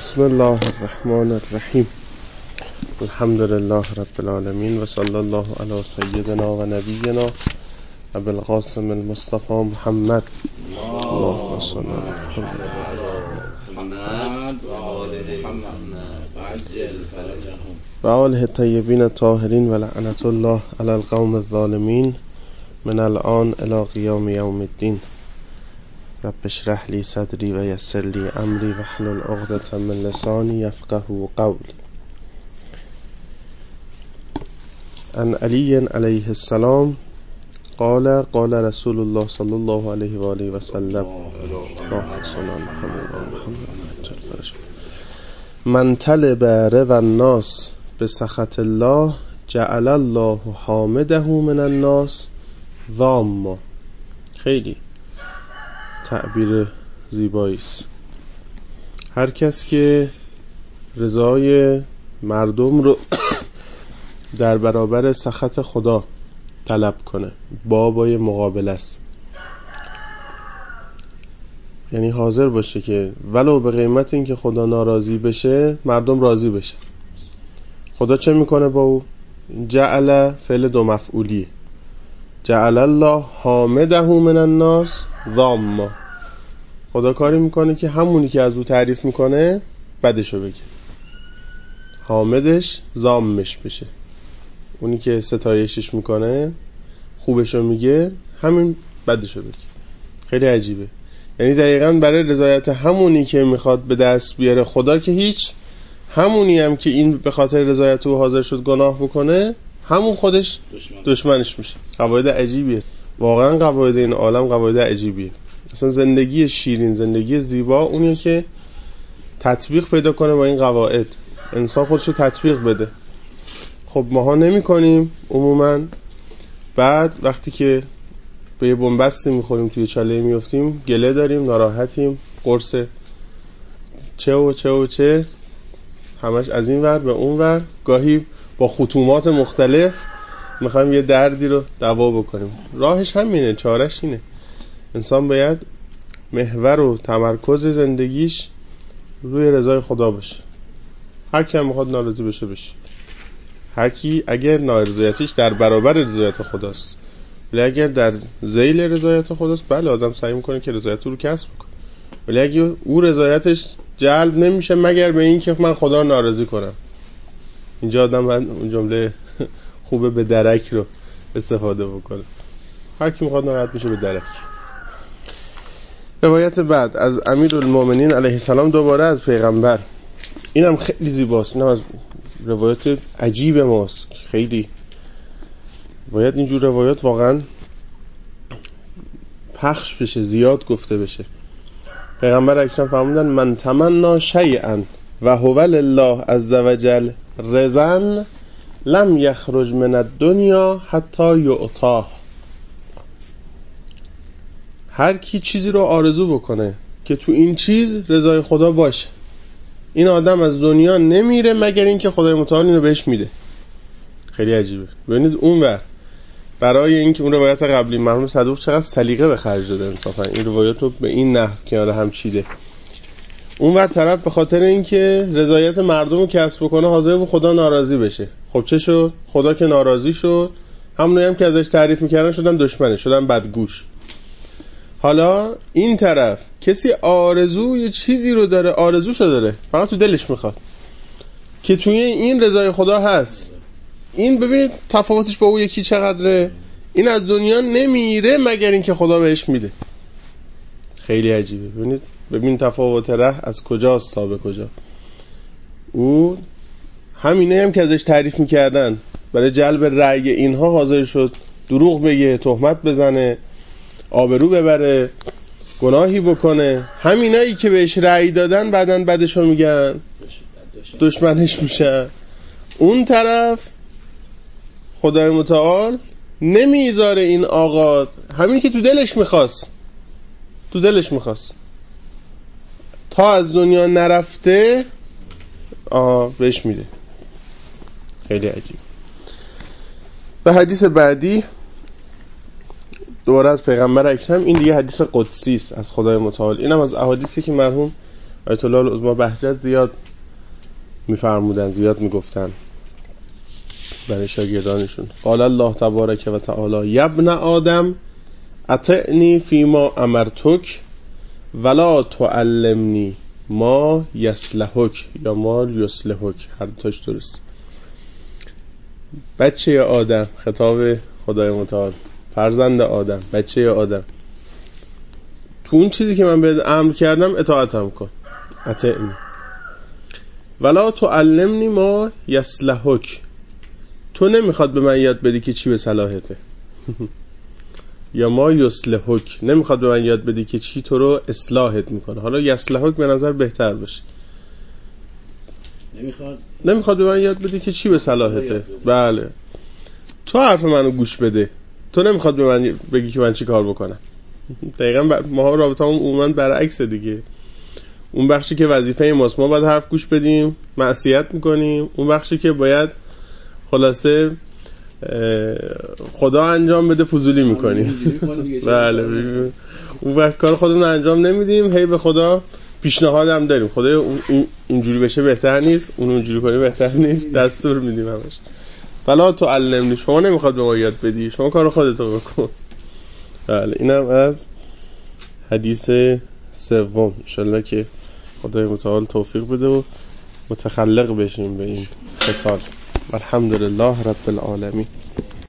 بسم الله الرحمن الرحیم. الحمد لله رب العالمین و صلی الله علی سیدنا و نبینا ابی القاسم المصطفى محمد. اللهم صل علی محمد و آله الطیبین الطاهرین و لعنت الله علی القوم الظالمین من الان الی قیام یوم الدین. رب اشرح لی صدری و یسر لی امری واحلل عقدة من لسانی یفقهوا قولی. عن علی علیه السلام قال قال رسول الله صلی الله علیه و آله و سلم من طلب رضا الناس بسخط الله جعل الله حامده من الناس ضاما. خیلی تعبیر زیبایی است. هر کس که رضای مردم رو در برابر سخط خدا طلب کنه، بابای مقابل است، یعنی حاضر باشه که ولو به قیمت این که خدا ناراضی بشه مردم راضی بشه. خدا چه میکنه با او؟ جعل فعل دو مفعولی، جعل الله حامده من الناس ضاما. خدا کاری میکنه که همونی که از او تعریف میکنه بدشو بگه، حامدش ضامش بشه. اونی که ستایشش میکنه خوبشو میگه همین بدشو بگه. خیلی عجیبه. یعنی دقیقاً برای رضایت همونی که میخواد به دست بیاره خدا که هیچ، همونی هم که این به خاطر رضایت او حاضر شد گناه بکنه همون خودش دشمنش میشه. قواعد عجیبیه واقعا. قواعد این عالم قواعد عجیبیه. اصلا زندگی شیرین، زندگی زیبا اونیه که تطبیق پیدا کنه با این قواعد، انسان خودشو تطبیق بده. خب ماها نمی کنیم عموما. بعد وقتی که به یه بنبستی میخوریم، توی چاله میفتیم، گله داریم، ناراحتیم، قرص چه و چه و چه، همش از این ور به اون ور، گاهی با خصومات مختلف میخوایم یه دردی رو دوا بکنیم. راهش همینه، چارش اینه. انسان باید محور و تمرکز زندگیش روی رضای خدا باشه. هر کی هم میخواد ناراضی بشه بشه. هر کی اگر نارضایتیش در برابر رضایت خداست، ولی اگر در ذیل رضایت خداست، بله آدم سعی میکنه که رضایت رو کسب کنه. ولی اگه او رضایتش جلب نمیشه مگر به این که من خدا رو ناراضی کنم، اینجا آدم باید اون جمله خوبه به درک رو استفاده بکنه. هر کی میخواد ناراحت بشه به درک. روایت بعد از امیرالمومنین علیه السلام، دوباره از پیغمبر. اینم خیلی زیباست. اینم از روایت عجیب ماست. خیلی باید اینجور روایات واقعا پخش بشه، زیاد گفته بشه. پیغمبر اکرم فرمودن من تمنا شیئا و هو لله عز وجل رضا لم یخرج من الدنیا حتی یعطاه. هر کی چیزی رو آرزو بکنه که تو این چیز رضای خدا باشه، این آدم از دنیا نمیره مگر این که خدای متعال اینو بهش میده. خیلی عجیبه. ببینید اونور برای اینکه اون روایت قبلی مرحوم صدوق چقدر سلیقه به خرج داده انصافا، این روایت رو به این نحو کنار هم چیده. اونور طرف به خاطر اینکه رضایت مردم رو کسب بکنه حاضر بود خدا ناراضی بشه. خب چه شد؟ خدا که ناراضی شد، همونایی هم که ازش تعریف میکردن شدن دشمنش، شدن بدگوش. حالا این طرف کسی آرزو یه چیزی رو داره، آرزوشو داره، فقط تو دلش میخواد که توی این رضای خدا هست. این ببینید تفاوتش با اون یکی چقدره. این از دنیا نمیره مگر این که خدا بهش میده. خیلی عجیبه. ببینید تفاوت ره از کجاست تا به کجا. او همینه هم که ازش تعریف میکردن برای جلب رأی اینها حاضر شد دروغ بگه، تهمت بزنه، آبرو ببره، گناهی بکنه. همینایی که بهش رأی دادن بعدن بدشو میگن، دشمنش میشن. اون طرف خدای متعال نمیذاره این آقا همین که تو دلش میخواست تا از دنیا نرفته بهش میده. خیلی عجیب. به حدیث بعدی دوباره از پیغمبر اکرم، این دیگه حدیث قدسی است از خدای متعال. اینم از احادیثی که مرحوم آیت الله العظما بهجت زیاد میفرمودن، زیاد میگفتن برای شاگردانشون. قال الله تبارک و تعالی یا ابن آدم اطعنی فیما امرتک ولا تعلمنی ما یصلحک یا ما یصلحک، هر دوتاش درست. بچه آدم، خطاب خدای متعال، فرزند آدم، بچه آدم، تو اون چیزی که من بهت امر کردم اطاعتم کن. اطعنی ولا تعلمنی ما یصلحک، تو نمیخواد به من یاد بدی که چی به صلاحته. یا ما یصلحک، نمیخواد به من یاد بدی که چی تو رو اصلاحت میکنه. حالا یصلحک به نظر بهتر باشه. نمیخواد به من یاد بدی که چی به صلاحته. بله، تو حرف منو گوش بده، تو نمیخواد به من بگی که من چی کار بکنم. دقیقا ما رابطه هم عموما برعکسه دیگه. اون بخشی که وظیفه ماست ما باید حرف گوش بدیم، معصیت میکنیم. اون بخشی که باید خلاصه خدا انجام بده فضولی میکنیم. بله، اون وقت کار خودمون انجام نمیدیم، هی به خدا پیشنهاد هم داریم، خدا اینجوری بشه بهتر نیست، اون اونجوری کنی بهتر نیست، دستور میدیم همش. ولا تعلمنی، شما نمیخواد به ما یاد بدی، شما کار خودتو بکن. بله، اینم از حدیث سوم. انشالله که خدای متعال توفیق بده و متخلق بشیم به این خصال. الحمدلله رب العالمین.